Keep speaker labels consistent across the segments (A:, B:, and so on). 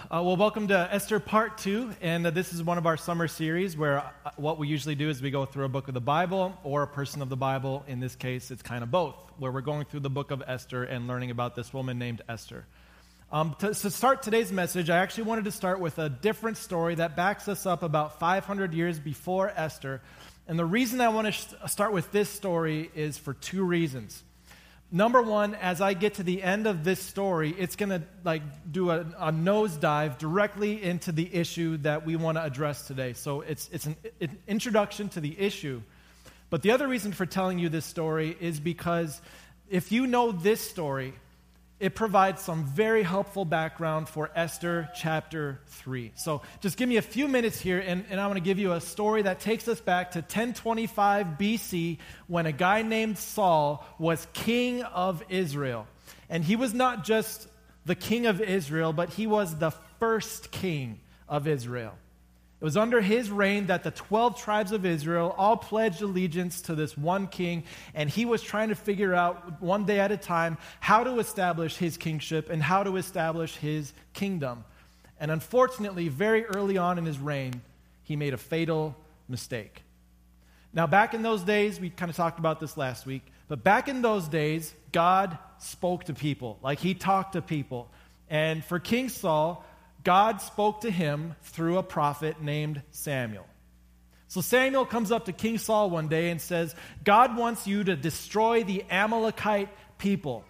A: Welcome to Esther Part 2, and this is one of our summer series where what we usually do is we go through a book of the Bible or a person of the Bible. In this case, it's kind of both, where we're going through the book of Esther and learning about this woman named Esther. To start today's message, I actually wanted to start with a different story that backs us up about 500 years before Esther. And the reason I want to start with this story is for two reasons. Number one, as I get to the end of this story, it's going to do a nosedive directly into the issue that we want to address today. So it's an introduction to the issue. But the other reason for telling you this story is because if you know this story, it provides some very helpful background for Esther chapter 3. So just give me a few minutes here, and I want to give you a story that takes us back to 1025 BC when a guy named Saul was king of Israel. And he was not just the king of Israel, but he was the first king of Israel. It was under his reign that the 12 tribes of Israel all pledged allegiance to this one king, and he was trying to figure out one day at a time how to establish his kingship and how to establish his kingdom. And unfortunately, very early on in his reign, he made a fatal mistake. Now, back in those days, we kind of talked about this last week, but back in those days, God spoke to people, like he talked to people. And for King Saul, God spoke to him through a prophet named Samuel. So Samuel comes up to King Saul one day and says, God wants you to destroy the Amalekite people.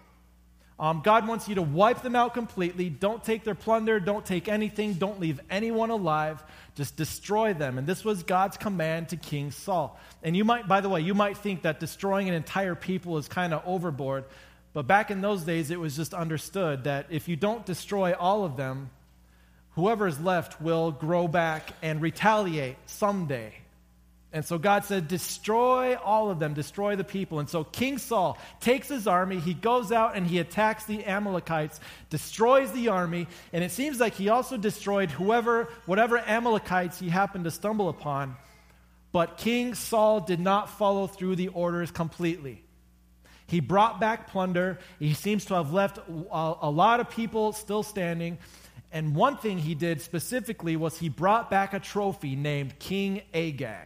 A: God wants you to wipe them out completely. Don't take their plunder. Don't take anything. Don't leave anyone alive. Just destroy them. And this was God's command to King Saul. And you might, by the way, you might think that destroying an entire people is kind of overboard. But back in those days, it was just understood that if you don't destroy all of them, whoever is left will grow back and retaliate someday. And so God said, destroy all of them, destroy the people. And so King Saul takes his army, he goes out and he attacks the Amalekites, destroys the army, and it seems like he also destroyed whatever Amalekites he happened to stumble upon. But King Saul did not follow through the orders completely. He brought back plunder. He seems to have left a lot of people still standing. And one thing he did specifically was he brought back a trophy named King Agag.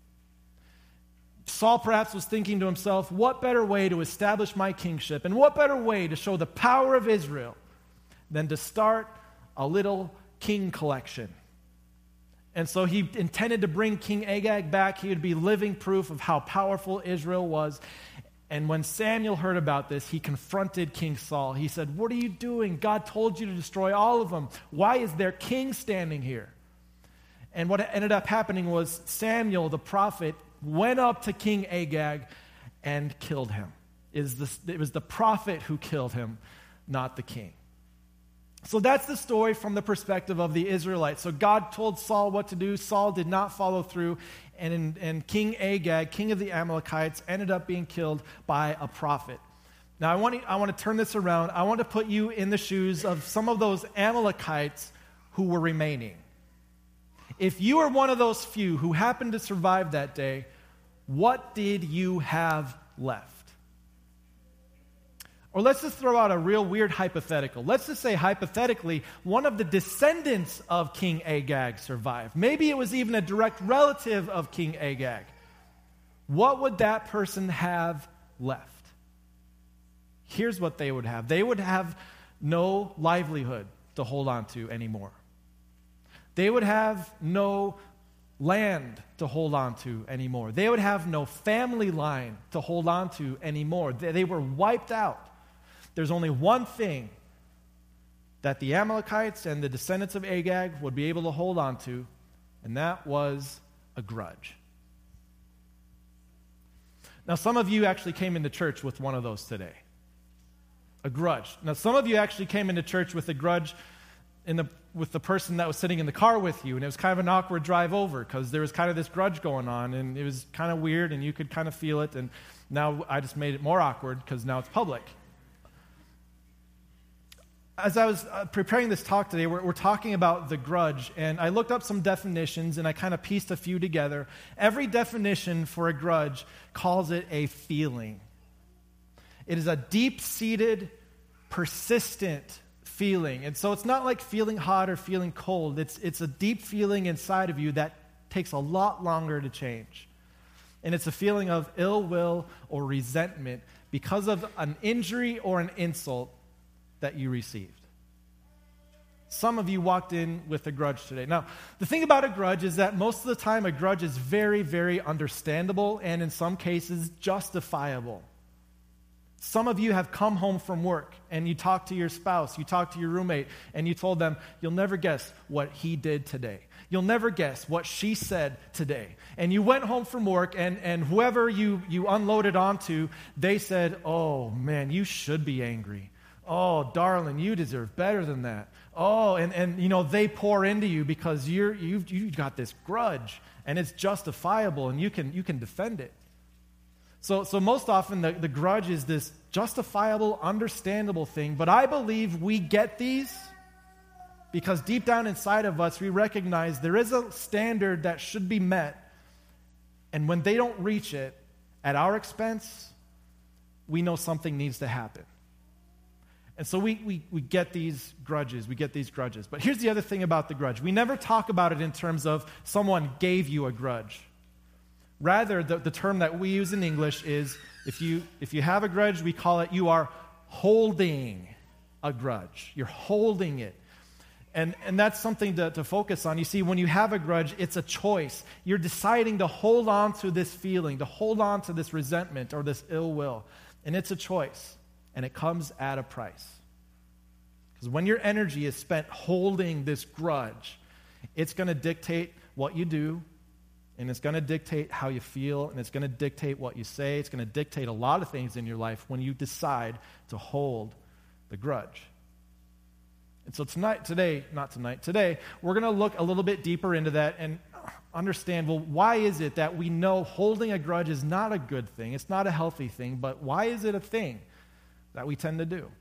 A: Saul perhaps was thinking to himself, what better way to establish my kingship and what better way to show the power of Israel than to start a little king collection? And so he intended to bring King Agag back. He would be living proof of how powerful Israel was. And when Samuel heard about this, he confronted King Saul. He said, what are you doing? God told you to destroy all of them. Why is their king standing here? And what ended up happening was Samuel, the prophet, went up to King Agag and killed him. It was the prophet who killed him, not the king. So that's the story from the perspective of the Israelites. So God told Saul what to do. Saul did not follow through. And King Agag, king of the Amalekites, ended up being killed by a prophet. Now, I want to turn this around. I want to put you in the shoes of some of those Amalekites who were remaining. If you were one of those few who happened to survive that day, what did you have left? Or let's just throw out a real weird hypothetical. Let's just say, hypothetically, one of the descendants of King Agag survived. Maybe it was even a direct relative of King Agag. What would that person have left? Here's what they would have. They would have no livelihood to hold on to anymore. They would have no land to hold on to anymore. They would have no family line to hold on to anymore. They were wiped out. There's only one thing that the Amalekites and the descendants of Agag would be able to hold on to, and that was a grudge. Now, some of you actually came into church with one of those today. A grudge. Now, some of you actually came into church with a grudge with the person that was sitting in the car with you, and it was kind of an awkward drive over because there was kind of this grudge going on, and it was kind of weird, and you could kind of feel it, and now I just made it more awkward because now it's public. As I was preparing this talk today, we're talking about the grudge, and I looked up some definitions, and I kind of pieced a few together. Every definition for a grudge calls it a feeling. It is a deep-seated, persistent feeling. And so it's not like feeling hot or feeling cold. It's a deep feeling inside of you that takes a lot longer to change. And it's a feeling of ill will or resentment because of an injury or an insult that you received. Some of you walked in with a grudge today. Now, the thing about a grudge is that most of the time a grudge is very, very understandable and in some cases justifiable. Some of you have come home from work and you talked to your spouse, you talked to your roommate, and you told them, you'll never guess what he did today. You'll never guess what she said today. And you went home from work and whoever you unloaded onto, they said, oh man, you should be angry. Oh, darling, you deserve better than that. Oh, and you know, they pour into you because you've got this grudge and it's justifiable and you can defend it. So most often the grudge is this justifiable, understandable thing, but I believe we get these because deep down inside of us we recognize there is a standard that should be met, and when they don't reach it at our expense, we know something needs to happen. And so we get these grudges, But here's the other thing about the grudge. We never talk about it in terms of someone gave you a grudge. Rather, the term that we use in English is, if you have a grudge, we call it you are holding a grudge. You're holding it. And that's something to focus on. You see, when you have a grudge, it's a choice. You're deciding to hold on to this feeling, to hold on to this resentment or this ill will. And it's a choice. And it comes at a price. Because when your energy is spent holding this grudge, it's going to dictate what you do, and it's going to dictate how you feel, and it's going to dictate what you say. It's going to dictate a lot of things in your life when you decide to hold the grudge. And so today, we're going to look a little bit deeper into that and understand, well, why is it that we know holding a grudge is not a good thing? It's not a healthy thing, but why is it a thing that we tend to do?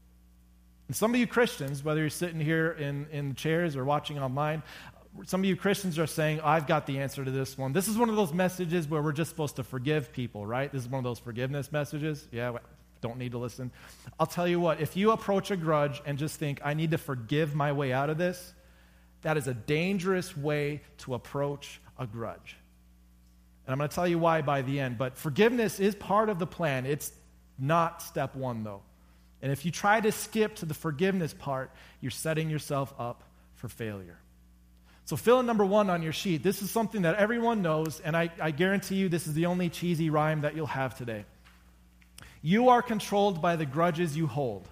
A: And some of you Christians, whether you're sitting here in chairs or watching online, some of you Christians are saying, I've got the answer to this one. This is one of those messages where we're just supposed to forgive people, right? This is one of those forgiveness messages. Yeah, don't need to listen. I'll tell you what, if you approach a grudge and just think, I need to forgive my way out of this, that is a dangerous way to approach a grudge. And I'm going to tell you why by the end. But forgiveness is part of the plan. It's not step one, though. And if you try to skip to the forgiveness part, you're setting yourself up for failure. So fill in number 1 on your sheet. This is something that everyone knows, and I guarantee you this is the only cheesy rhyme that you'll have today. You are controlled by the grudges you hold.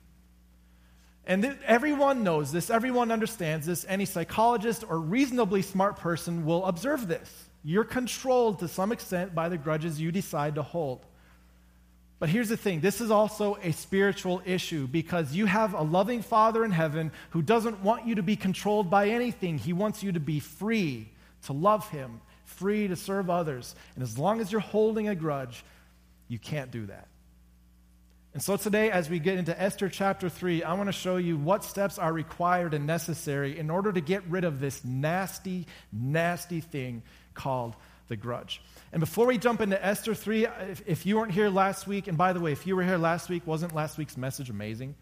A: And everyone knows this. Everyone understands this. Any psychologist or reasonably smart person will observe this. You're controlled to some extent by the grudges you decide to hold. But here's the thing, this is also a spiritual issue because you have a loving Father in heaven who doesn't want you to be controlled by anything. He wants you to be free to love him, free to serve others. And as long as you're holding a grudge, you can't do that. And so today, as we get into Esther chapter 3, I want to show you what steps are required and necessary in order to get rid of this nasty, nasty thing called the grudge. And before we jump into Esther 3, if you weren't here last week, and by the way, if you were here last week, wasn't last week's message amazing?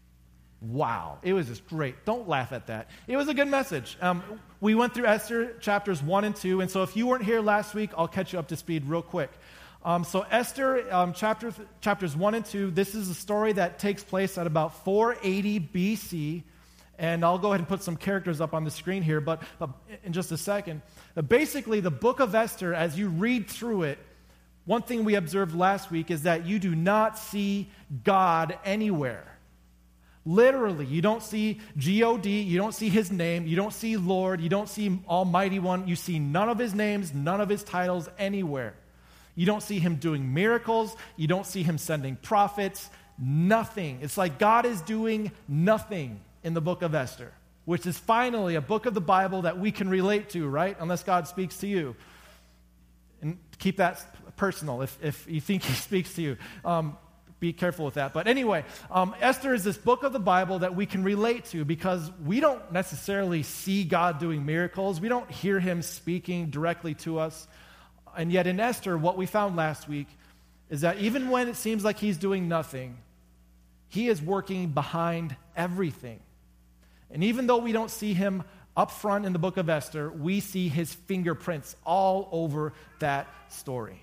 A: Wow, it was just great. Don't laugh at that. It was a good message. We went through Esther chapters 1 and 2, and so if you weren't here last week, I'll catch you up to speed real quick. So Esther, chapters 1 and 2, this is a story that takes place at about 480 BC, and I'll go ahead and put some characters up on the screen here, but in just a second. But basically, the book of Esther, as you read through it, one thing we observed last week is that you do not see God anywhere. Literally, you don't see G-O-D, you don't see his name, you don't see Lord, you don't see Almighty One, you see none of his names, none of his titles anywhere. You don't see him doing miracles. You don't see him sending prophets. Nothing. It's like God is doing nothing in the book of Esther, which is finally a book of the Bible that we can relate to, right? Unless God speaks to you. And keep that personal if you think he speaks to you. Be careful with that. But anyway, Esther is this book of the Bible that we can relate to because we don't necessarily see God doing miracles. We don't hear him speaking directly to us. And yet in Esther, what we found last week is that even when it seems like he's doing nothing, He is working behind everything. And even though we don't see him up front in the book of Esther, we see his fingerprints all over that story.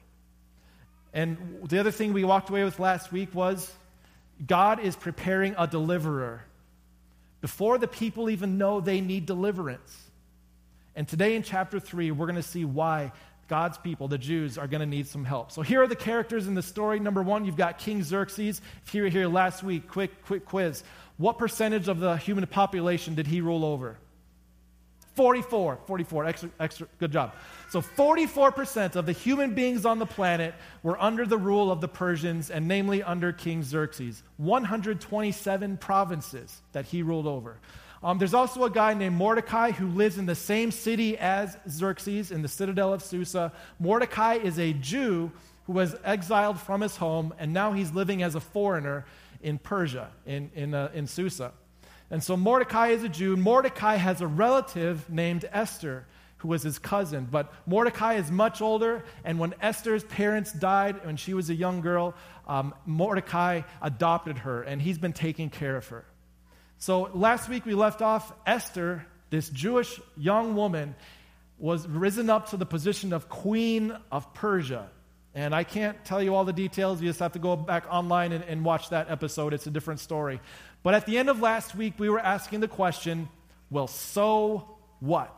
A: And the other thing we walked away with last week was God is preparing a deliverer before the people even know they need deliverance. And today in chapter 3, we're going to see why God's people, the Jews, are going to need some help. So here are the characters in the story. Number 1, you've got King Xerxes. If you were here last week, quick quiz. What percentage of the human population did he rule over? 44. Extra, good job. So 44% of the human beings on the planet were under the rule of the Persians, and namely under King Xerxes. 127 provinces that he ruled over. There's also a guy named Mordecai who lives in the same city as Xerxes, in the citadel of Susa. Mordecai is a Jew who was exiled from his home, and now he's living as a foreigner in Persia, in Susa. And so Mordecai is a Jew. Mordecai has a relative named Esther, who was his cousin. But Mordecai is much older, and when Esther's parents died when she was a young girl, Mordecai adopted her, and he's been taking care of her. So last week we left off, Esther, this Jewish young woman, was risen up to the position of queen of Persia. And I can't tell you all the details. You just have to go back online and watch that episode. It's a different story. But at the end of last week, we were asking the question, well, so what?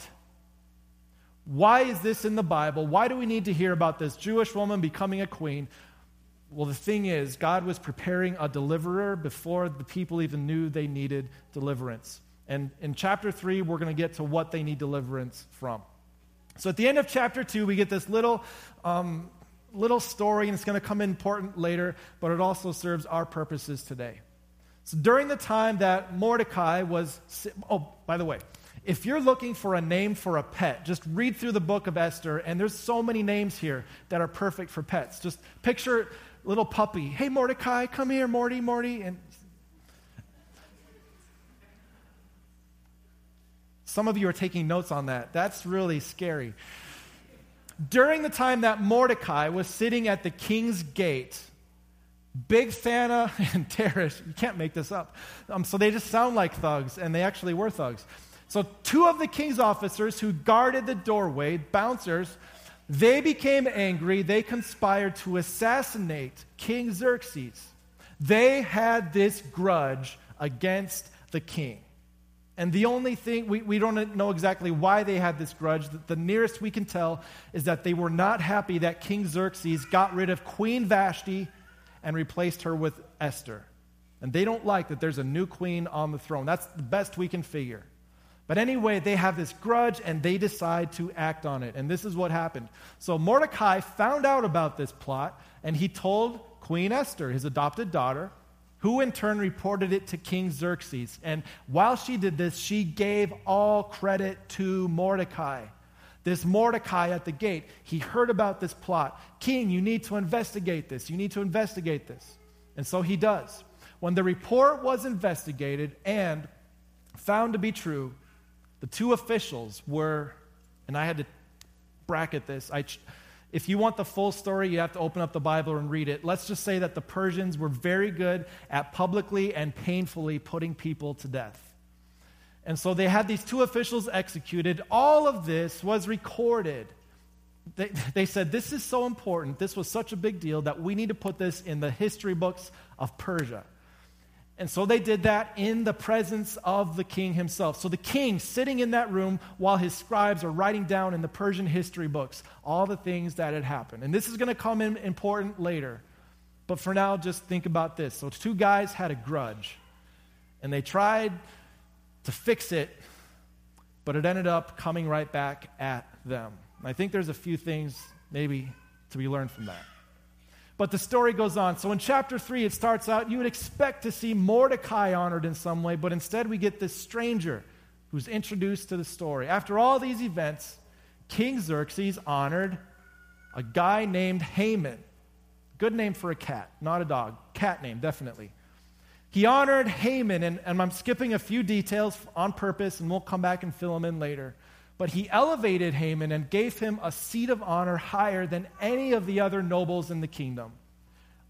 A: Why is this in the Bible? Why do we need to hear about this Jewish woman becoming a queen? Well, the thing is, God was preparing a deliverer before the people even knew they needed deliverance. And in chapter 3, we're going to get to what they need deliverance from. So at the end of chapter 2, we get this little story, and it's going to come in important later, but it also serves our purposes today. So during the time that Mordecai was... Oh, by the way, if you're looking for a name for a pet, just read through the book of Esther, and there's so many names here that are perfect for pets. Just picture little puppy. Hey, Mordecai, come here, Morty. And some of you are taking notes on that. That's really scary. During the time that Mordecai was sitting at the king's gate, Bigthana and Teresh, you can't make this up. So they just sound like thugs, and they actually were thugs. So 2 of the king's officers who guarded the doorway, bouncers, they became angry. They conspired to assassinate King Xerxes. They had this grudge against the king. And the only thing, we don't know exactly why they had this grudge. The nearest we can tell is that they were not happy that King Xerxes got rid of Queen Vashti and replaced her with Esther. And they don't like that there's a new queen on the throne. That's the best we can figure. But anyway, they have this grudge, and they decide to act on it. And this is what happened. So Mordecai found out about this plot, and he told Queen Esther, his adopted daughter, who in turn reported it to King Xerxes. And while she did this, she gave all credit to Mordecai. This Mordecai at the gate, he heard about this plot. King, you need to investigate this. You need to investigate this. And so he does. When the report was investigated and found to be true, the 2 officials were, and I had to bracket this. If you want the full story, you have to open up the Bible and read it. Let's just say that the Persians were very good at publicly and painfully putting people to death. And so they had these 2 officials executed. All of this was recorded. They said, this is so important, this was such a big deal, that we need to put this in the history books of Persia. And so they did that in the presence of the king himself. So the king sitting in that room while his scribes are writing down in the Persian history books all the things that had happened. And this is going to come in important later. But for now, just think about this. So 2 guys had a grudge, and they tried to fix it, but it ended up coming right back at them. And I think there's a few things maybe to be learned from that. But the story goes on. So in chapter 3, it starts out, you would expect to see Mordecai honored in some way, but instead we get this stranger who's introduced to the story. After all these events, King Xerxes honored a guy named Haman. Good name for a cat, not a dog. Cat name, definitely. He honored Haman, and I'm skipping a few details on purpose, and we'll come back and fill them in later. But he elevated Haman and gave him a seat of honor higher than any of the other nobles in the kingdom.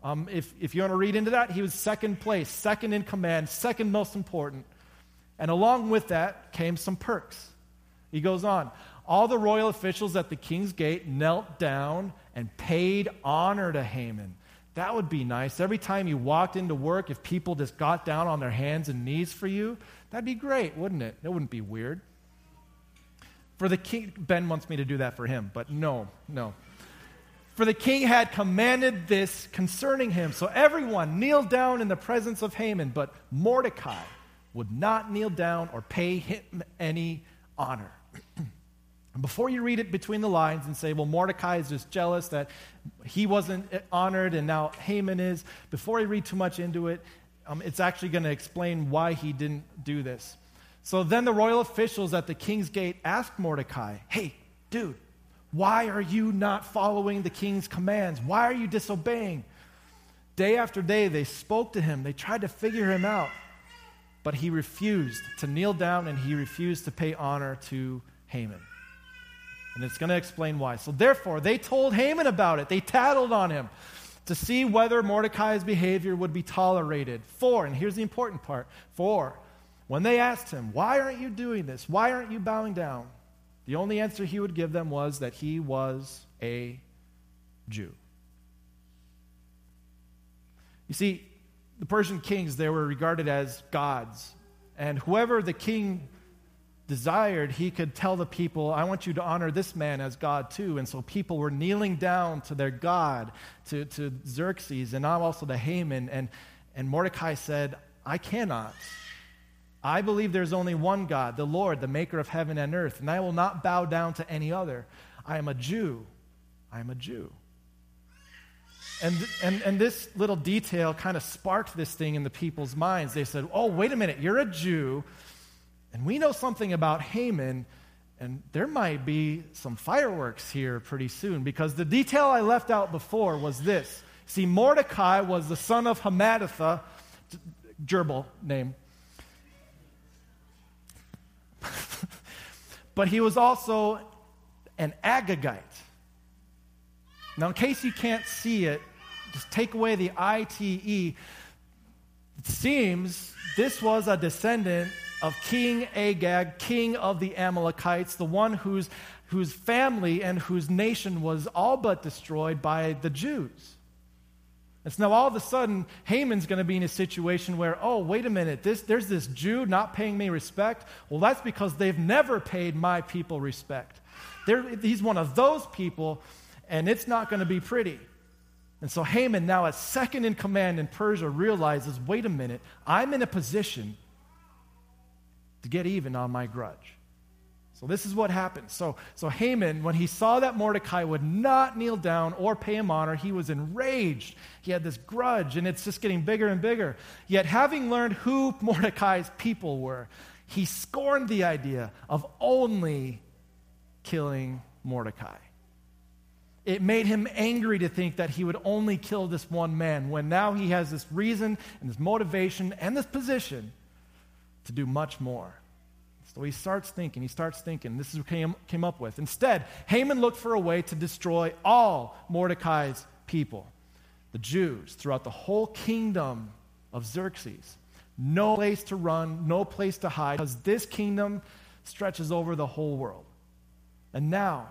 A: If you want to read into that, he was second place, second in command, second most important. And along with that came some perks. He goes on. All the royal officials at the king's gate knelt down and paid honor to Haman. That would be nice. Every time you walked into work, if people just got down on their hands and knees for you, that'd be great, wouldn't it? It wouldn't be weird. For the king, Ben wants me to do that for him, but no. For the king had commanded this concerning him. So everyone kneeled down in the presence of Haman, but Mordecai would not kneel down or pay him any honor. Before you read it between the lines and say, well, Mordecai is just jealous that he wasn't honored and now Haman is, before you read too much into it, it's actually going to explain why he didn't do this. So then the royal officials at the king's gate asked Mordecai, hey, dude, why are you not following the king's commands? Why are you disobeying? Day after day, they spoke to him. They tried to figure him out. But he refused to kneel down and he refused to pay honor to Haman. And it's going to explain why. So therefore, they told Haman about it. They tattled on him to see whether Mordecai's behavior would be tolerated. And here's the important part, when they asked him, why aren't you doing this? Why aren't you bowing down? The only answer he would give them was that he was a Jew. You see, the Persian kings, they were regarded as gods. And whoever the king desired, he could tell the people, I want you to honor this man as God too. And so people were kneeling down to their God, to Xerxes, and now also to Haman. And Mordecai said, I cannot. I believe there's only one God, the Lord, the maker of heaven and earth, and I will not bow down to any other. I am a Jew. I am a Jew. And this little detail kind of sparked this thing in the people's minds. They said, oh, wait a minute, you're a Jew, and we know something about Haman, and there might be some fireworks here pretty soon, because the detail I left out before was this. See, Mordecai was the son of Hammedatha, gerbil name. But he was also an Agagite. Now, in case you can't see it, just take away the ITE. It seems this was a descendant of King Agag, king of the Amalekites, the one whose family and whose nation was all but destroyed by the Jews. And so now all of a sudden, Haman's going to be in a situation where, oh, wait a minute, there's this Jew not paying me respect. Well, that's because they've never paid my people respect. He's one of those people, and it's not going to be pretty. And so Haman, now as second in command in Persia, realizes, wait a minute, I'm in a position to get even on my grudge. So this is what happened. So Haman, when he saw that Mordecai would not kneel down or pay him honor, he was enraged. He had this grudge, and it's just getting bigger and bigger. Yet having learned who Mordecai's people were, he scorned the idea of only killing Mordecai. It made him angry to think that he would only kill this one man, when now he has this reason and this motivation and this position to do much more. So he starts thinking, this is what he came up with. Instead, Haman looked for a way to destroy all Mordecai's people, the Jews, throughout the whole kingdom of Xerxes. No place to run, no place to hide, because this kingdom stretches over the whole world. And now,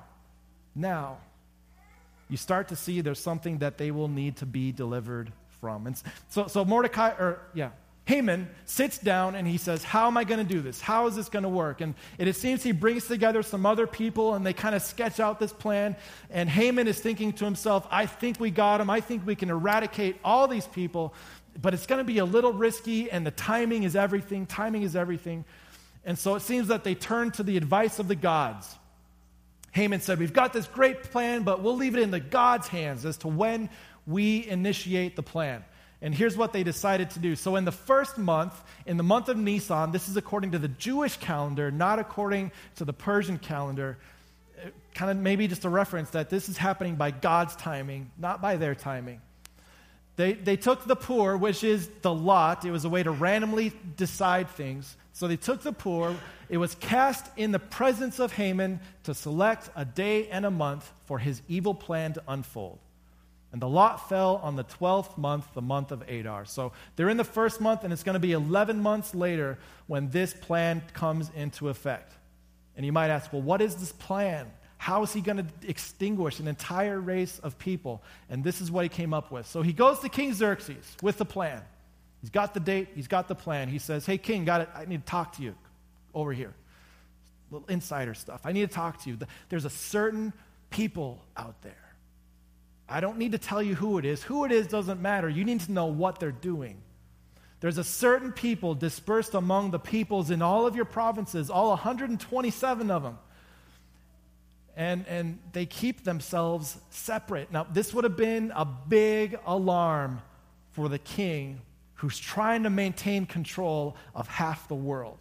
A: you start to see there's something that they will need to be delivered from. And so Haman sits down and he says, how am I going to do this? How is this going to work? And it seems he brings together some other people and they kind of sketch out this plan. And Haman is thinking to himself, I think we got him. I think we can eradicate all these people, but it's going to be a little risky, and the timing is everything. And so it seems that they turn to the advice of the gods. Haman said, we've got this great plan, but we'll leave it in the gods' hands as to when we initiate the plan. And here's what they decided to do. So in the first month, in the month of Nisan, this is according to the Jewish calendar, not according to the Persian calendar, kind of maybe just a reference that this is happening by God's timing, not by their timing. They took the pur, which is the lot. It was a way to randomly decide things. So they took the pur. It was cast in the presence of Haman to select a day and a month for his evil plan to unfold. And the lot fell on the 12th month, the month of Adar. So they're in the first month, and it's going to be 11 months later when this plan comes into effect. And you might ask, well, what is this plan? How is he going to extinguish an entire race of people? And this is what he came up with. So he goes to King Xerxes with the plan. He's got the date. He's got the plan. He says, hey, king, I need to talk to you over here. Little insider stuff. I need to talk to you. There's a certain people out there. I don't need to tell you who it is. Who it is doesn't matter. You need to know what they're doing. There's a certain people dispersed among the peoples in all of your provinces, all 127 of them. And they keep themselves separate. Now, this would have been a big alarm for the king who's trying to maintain control of half the world.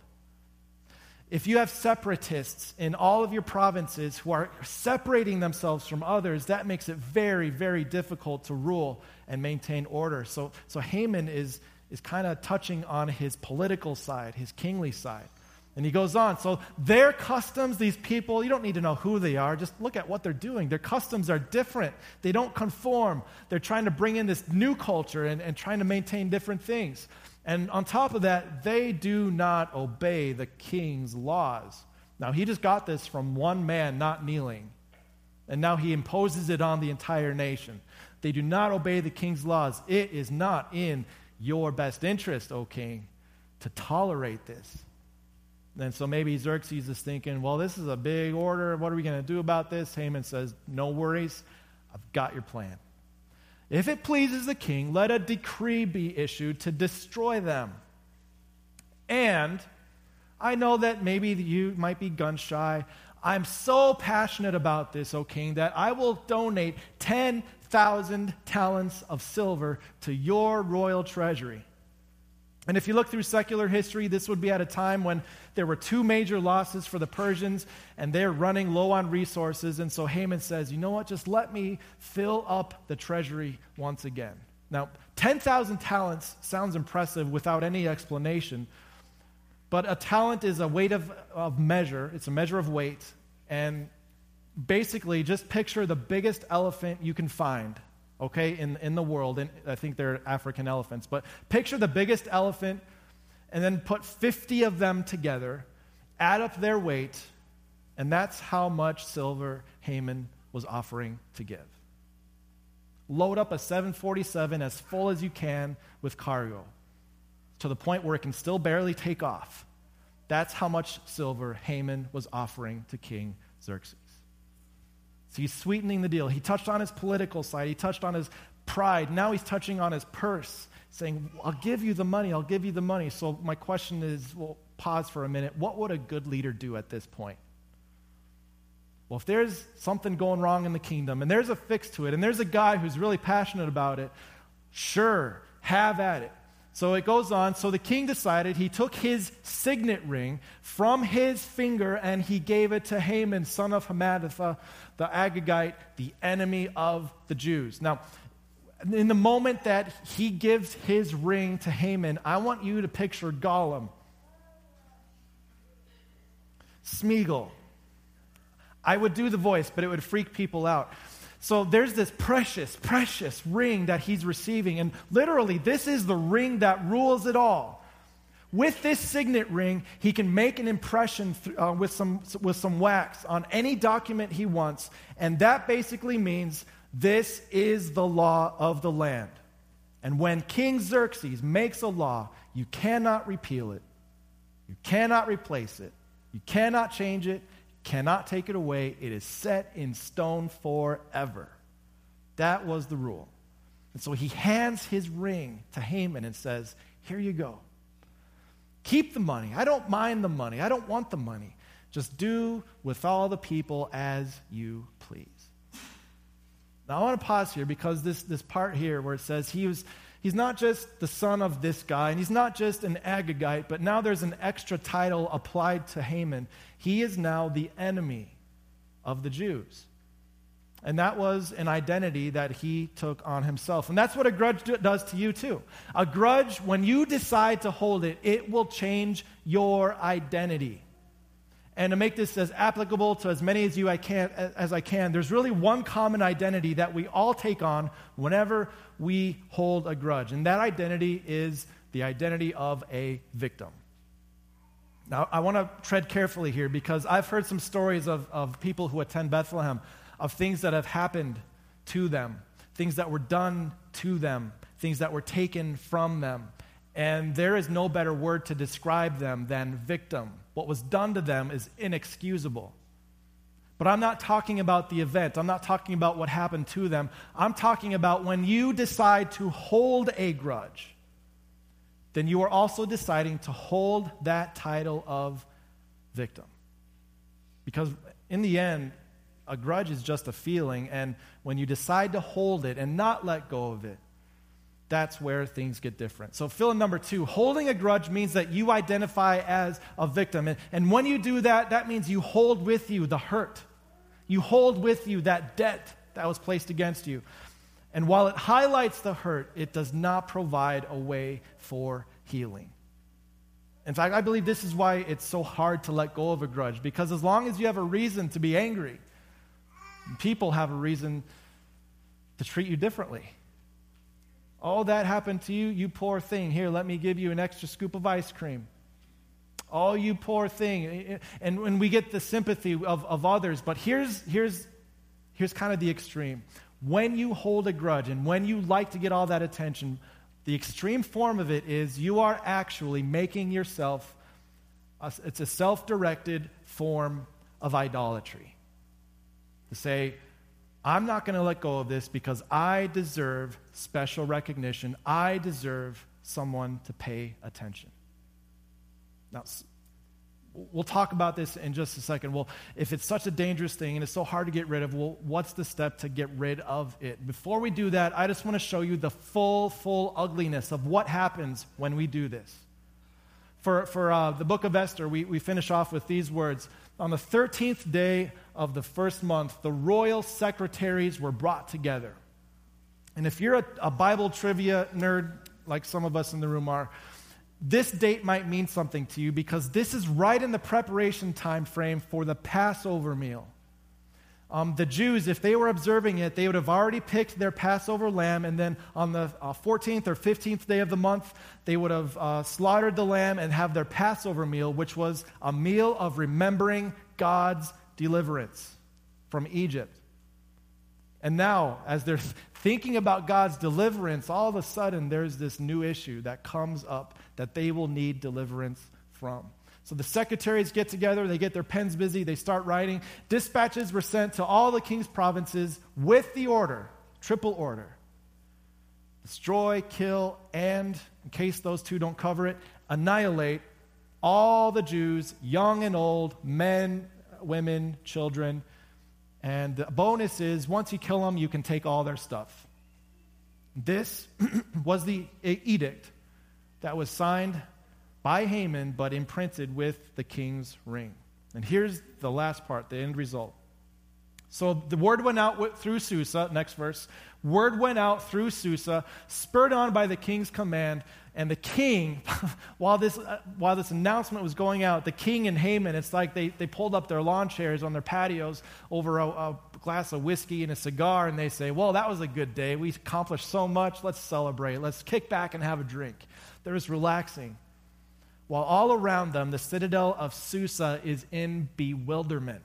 A: If you have separatists in all of your provinces who are separating themselves from others, that makes it very, very difficult to rule and maintain order. So Haman is kind of touching on his political side, his kingly side. And he goes on. So their customs, these people, you don't need to know who they are. Just look at what they're doing. Their customs are different. They don't conform. They're trying to bring in this new culture and trying to maintain different things. And on top of that, they do not obey the king's laws. Now, he just got this from one man not kneeling. And now he imposes it on the entire nation. They do not obey the king's laws. It is not in your best interest, O king, to tolerate this. And so maybe Xerxes is thinking, well, this is a big order. What are we going to do about this? Haman says, no worries. I've got your plan. If it pleases the king, let a decree be issued to destroy them. And I know that maybe you might be gun shy. I'm so passionate about this, O king, that I will donate 10,000 talents of silver to your royal treasury. And if you look through secular history, this would be at a time when there were two major losses for the Persians, and they're running low on resources. And so Haman says, you know what, just let me fill up the treasury once again. Now, 10,000 talents sounds impressive without any explanation, but a talent is a weight of measure. It's a measure of weight. And basically, just picture the biggest elephant you can find. Okay, in the world, and I think they're African elephants, but picture the biggest elephant and then put 50 of them together, add up their weight, and that's how much silver Haman was offering to give. Load up a 747 as full as you can with cargo to the point where it can still barely take off. That's how much silver Haman was offering to King Xerxes. So he's sweetening the deal. He touched on his political side. He touched on his pride. Now he's touching on his purse, saying, I'll give you the money. I'll give you the money. So my question is, well, pause for a minute. What would a good leader do at this point? Well, if there's something going wrong in the kingdom, and there's a fix to it, and there's a guy who's really passionate about it, sure, have at it. So it goes on. So the king decided, he took his signet ring from his finger and he gave it to Haman, son of Hammedatha, the Agagite, the enemy of the Jews. Now, in the moment that he gives his ring to Haman, I want you to picture Gollum, Smeagol. I would do the voice, but it would freak people out. So there's this precious, precious ring that he's receiving. And literally, this is the ring that rules it all. With this signet ring, he can make an impression with some wax on any document he wants. And that basically means this is the law of the land. And when King Xerxes makes a law, you cannot repeal it. You cannot replace it. You cannot change it. Cannot take it away. It is set in stone forever. That was the rule. And so he hands his ring to Haman and says, here you go. Keep the money. I don't mind the money. I don't want the money. Just do with all the people as you please. Now I want to pause here because this part here where it says he's not just the son of this guy, and he's not just an Agagite, but now there's an extra title applied to Haman. He is now the enemy of the Jews. And that was an identity that he took on himself. And that's what a grudge does to you too. A grudge, when you decide to hold it, it will change your identity. And to make this as applicable to as many as I can, there's really one common identity that we all take on whenever we hold a grudge. And that identity is the identity of a victim. Now, I want to tread carefully here because I've heard some stories of people who attend Bethlehem, of things that have happened to them, things that were done to them, things that were taken from them. And there is no better word to describe them than victim. What was done to them is inexcusable. But I'm not talking about the event. I'm not talking about what happened to them. I'm talking about when you decide to hold a grudge, then you are also deciding to hold that title of victim. Because in the end, a grudge is just a feeling, and when you decide to hold it and not let go of it, that's where things get different. So fill in number 2, holding a grudge means that you identify as a victim. And when you do that, that means you hold with you the hurt. You hold with you that debt that was placed against you. And while it highlights the hurt, it does not provide a way for healing. In fact, I believe this is why it's so hard to let go of a grudge, because as long as you have a reason to be angry, people have a reason to treat you differently. Oh, that happened to you, you poor thing. Here, let me give you an extra scoop of ice cream. Oh, you poor thing. And when we get the sympathy of others, but here's kind of the extreme. When you hold a grudge and when you like to get all that attention, the extreme form of it is you are actually making yourself, it's a self-directed form of idolatry. To say, I'm not going to let go of this because I deserve special recognition. I deserve someone to pay attention. Now, we'll talk about this in just a second. Well, if it's such a dangerous thing and it's so hard to get rid of, well, what's the step to get rid of it? Before we do that, I just want to show you the full ugliness of what happens when we do this. For the book of Esther, we finish off with these words. On the 13th day of the first month, the royal secretaries were brought together. And if you're a Bible trivia nerd, like some of us in the room are, this date might mean something to you because this is right in the preparation time frame for the Passover meal. The Jews, if they were observing it, they would have already picked their Passover lamb, and then on the 14th or 15th day of the month, they would have slaughtered the lamb and have their Passover meal, which was a meal of remembering God's deliverance from Egypt. And now, as they're thinking about God's deliverance, all of a sudden there's this new issue that comes up that they will need deliverance from. So the secretaries get together, they get their pens busy, they start writing. Dispatches were sent to all the king's provinces with the order, triple order. Destroy, kill, and, in case those two don't cover it, annihilate all the Jews, young and old, men, women, children. And the bonus is, once you kill them, you can take all their stuff. This was the edict that was signed by Haman, but imprinted with the king's ring. And here's the last part, the end result. So the word went out through Susa, next verse. Word went out through Susa, spurred on by the king's command, and the king, while this announcement was going out, the king and Haman, it's like they pulled up their lawn chairs on their patios over a glass of whiskey and a cigar, and they say, well, that was a good day. We accomplished so much. Let's celebrate. Let's kick back and have a drink. They're just relaxing. While all around them, the citadel of Susa is in bewilderment.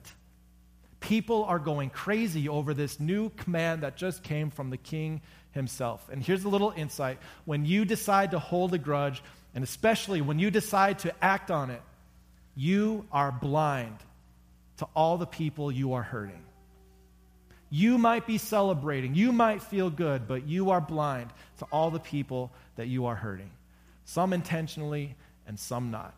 A: People are going crazy over this new command that just came from the king himself. And here's a little insight. When you decide to hold a grudge, and especially when you decide to act on it, you are blind to all the people you are hurting. You might be celebrating, you might feel good, but you are blind to all the people that you are hurting. Some intentionally, and some not.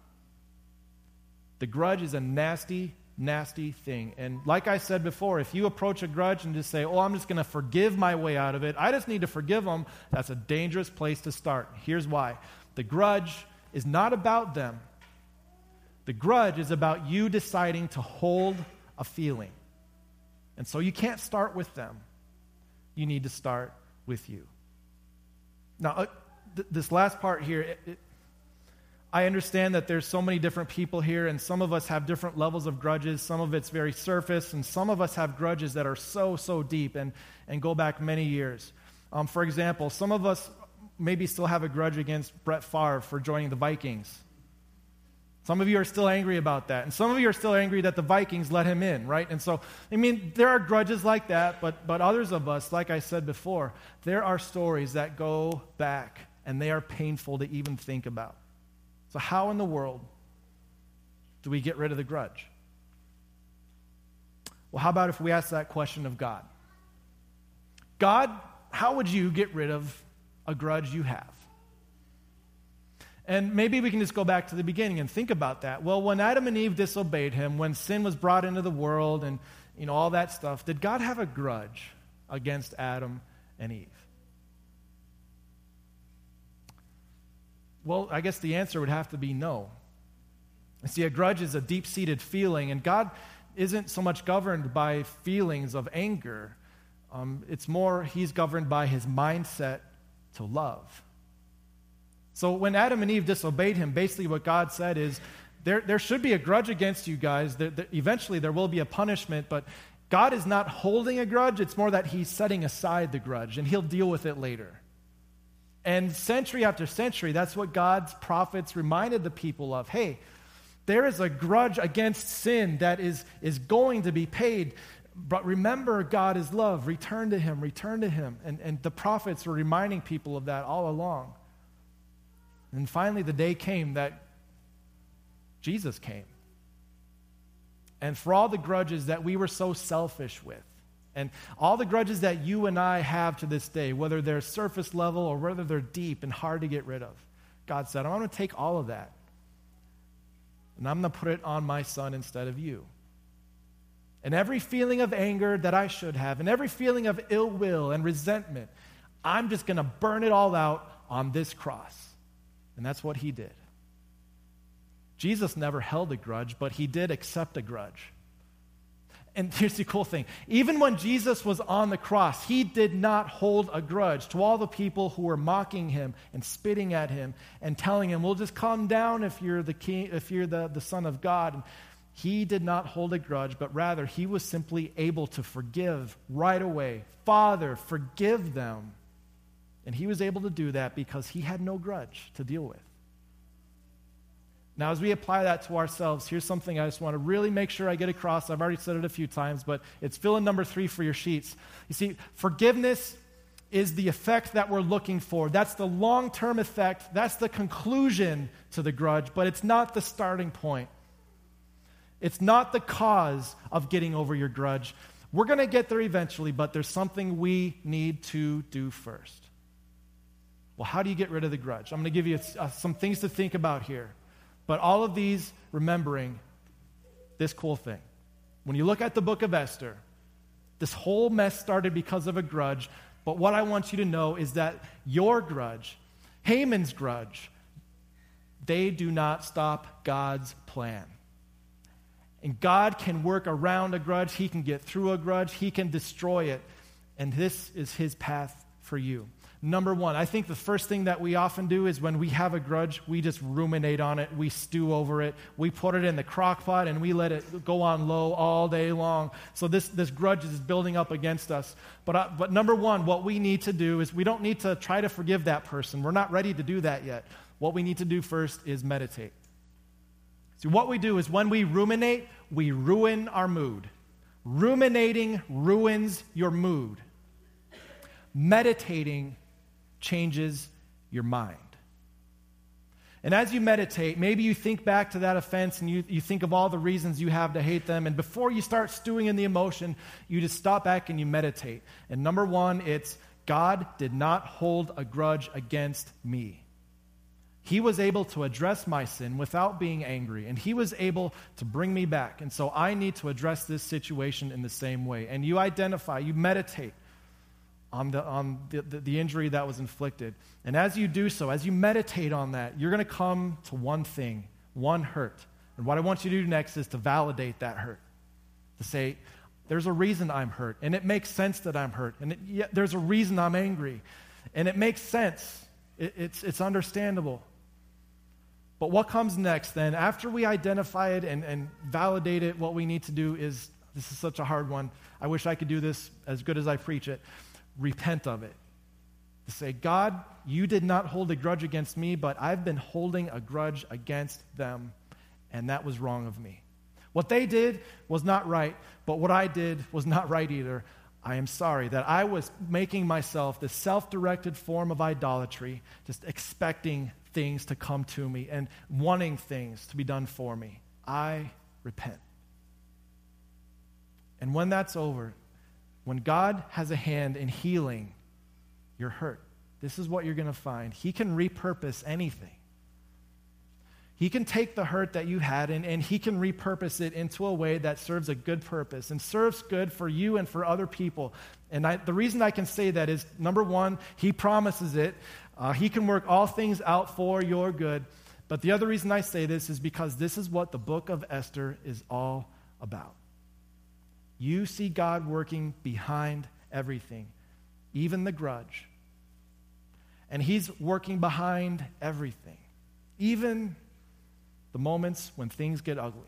A: The grudge is a nasty thing. And like I said before, if you approach a grudge and just say, oh, I'm just going to forgive my way out of it, I just need to forgive them, that's a dangerous place to start. Here's why. The grudge is not about them. The grudge is about you deciding to hold a feeling. And so you can't start with them. You need to start with you. Now, this last part here, I understand that there's so many different people here, and some of us have different levels of grudges. Some of it's very surface, and some of us have grudges that are so, so deep and go back many years. For example, some of us maybe still have a grudge against Brett Favre for joining the Vikings. Some of you are still angry about that, and some of you are still angry that the Vikings let him in, right? And so, there are grudges like that, but others of us, like I said before, there are stories that go back, and they are painful to even think about. So how in the world do we get rid of the grudge? Well, how about if we ask that question of God? God, how would you get rid of a grudge you have? And maybe we can just go back to the beginning and think about that. Well, when Adam and Eve disobeyed him, when sin was brought into the world and all that stuff, did God have a grudge against Adam and Eve? Well, I guess the answer would have to be no. See, a grudge is a deep-seated feeling, and God isn't so much governed by feelings of anger. It's more, he's governed by his mindset to love. So when Adam and Eve disobeyed him, basically what God said is, there should be a grudge against you guys. Eventually there will be a punishment, but God is not holding a grudge. It's more that he's setting aside the grudge, and he'll deal with it later. And century after century, that's what God's prophets reminded the people of. Hey, there is a grudge against sin that is going to be paid. But remember, God is love. Return to him, return to him. And the prophets were reminding people of that all along. And finally, the day came that Jesus came. And for all the grudges that we were so selfish with, and all the grudges that you and I have to this day, whether they're surface level or whether they're deep and hard to get rid of, God said, I'm going to take all of that, and I'm going to put it on my son instead of you. And every feeling of anger that I should have, and every feeling of ill will and resentment, I'm just going to burn it all out on this cross. And that's what he did. Jesus never held a grudge, but he did accept a grudge. And here's the cool thing. Even when Jesus was on the cross, he did not hold a grudge to all the people who were mocking him and spitting at him and telling him, well, just calm down if you're the king, if you're the Son of God. And he did not hold a grudge, but rather he was simply able to forgive right away. Father, forgive them. And he was able to do that because he had no grudge to deal with. Now, as we apply that to ourselves, here's something I just want to really make sure I get across. I've already said it a few times, but it's fill in number 3 for your sheets. You see, forgiveness is the effect that we're looking for. That's the long-term effect. That's the conclusion to the grudge, but it's not the starting point. It's not the cause of getting over your grudge. We're going to get there eventually, but there's something we need to do first. Well, how do you get rid of the grudge? I'm going to give you some things to think about here. But all of these, remembering this cool thing. When you look at the book of Esther, this whole mess started because of a grudge. But what I want you to know is that your grudge, Haman's grudge, they do not stop God's plan. And God can work around a grudge. He can get through a grudge. He can destroy it. And this is his path for you. Number 1, I think the first thing that we often do is when we have a grudge, we just ruminate on it, we stew over it, we put it in the crock pot, and we let it go on low all day long. So this grudge is building up against us. But number 1, what we need to do is we don't need to try to forgive that person. We're not ready to do that yet. What we need to do first is meditate. See, what we do is when we ruminate, we ruin our mood. Ruminating ruins your mood. Meditating changes your mind. And as you meditate, maybe you think back to that offense and you think of all the reasons you have to hate them. And before you start stewing in the emotion, you just stop back and you meditate. And number 1, it's God did not hold a grudge against me. He was able to address my sin without being angry, and he was able to bring me back. And so I need to address this situation in the same way. And you identify, you meditate on the injury that was inflicted. And as you do so, as you meditate on that, you're going to come to one thing, one hurt. And what I want you to do next is to validate that hurt. To say, there's a reason I'm hurt, and it makes sense that I'm hurt. And there's a reason I'm angry, and it makes sense. It's understandable. But what comes next then, after we identify it and validate it, what we need to do is, this is such a hard one. I wish I could do this as good as I preach it. Repent of it. To say, God, you did not hold a grudge against me, but I've been holding a grudge against them, and that was wrong of me. What they did was not right, but what I did was not right either. I am sorry that I was making myself this self-directed form of idolatry, just expecting things to come to me and wanting things to be done for me. I repent. And when that's over, when God has a hand in healing your hurt, this is what you're going to find. He can repurpose anything. He can take the hurt that you had and he can repurpose it into a way that serves a good purpose and serves good for you and for other people. And the reason I can say that is, number one, he promises it. He can work all things out for your good. But the other reason I say this is because this is what the book of Esther is all about. You see God working behind everything, even the grudge. And he's working behind everything, even the moments when things get ugly.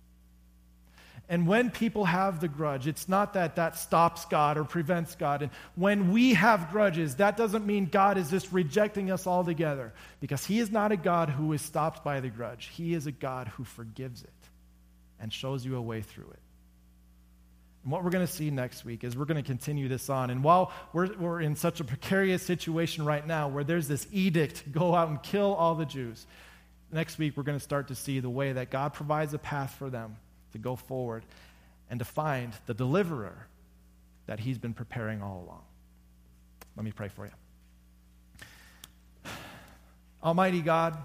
A: And when people have the grudge, it's not that that stops God or prevents God. And when we have grudges, that doesn't mean God is just rejecting us altogether, because he is not a God who is stopped by the grudge. He is a God who forgives it and shows you a way through it. And what we're going to see next week is we're going to continue this on. And while we're in such a precarious situation right now where there's this edict, go out and kill all the Jews, next week we're going to start to see the way that God provides a path for them to go forward and to find the deliverer that he's been preparing all along. Let me pray for you. Almighty God,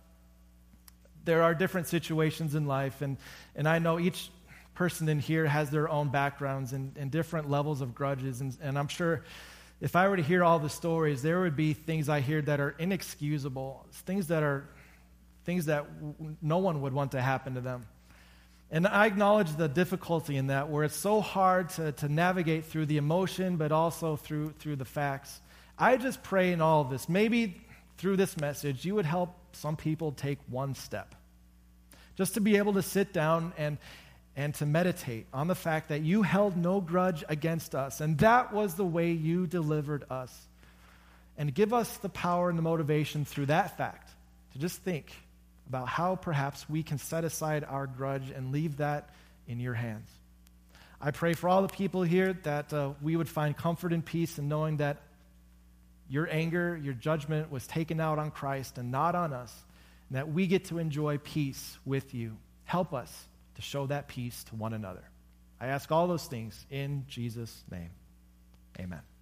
A: there are different situations in life, and I know each person in here has their own backgrounds and different levels of grudges, and I'm sure if I were to hear all the stories, there would be things I hear that are inexcusable, things that no one would want to happen to them. And I acknowledge the difficulty in that, where it's so hard to navigate through the emotion, but also through the facts. I just pray in all of this, maybe through this message, you would help some people take one step. Just to be able to sit down and to meditate on the fact that you held no grudge against us, and that was the way you delivered us. And give us the power and the motivation through that fact to just think about how perhaps we can set aside our grudge and leave that in your hands. I pray for all the people here that we would find comfort and peace in knowing that your anger, your judgment was taken out on Christ and not on us, and that we get to enjoy peace with you. Help us to show that peace to one another. I ask all those things in Jesus' name. Amen.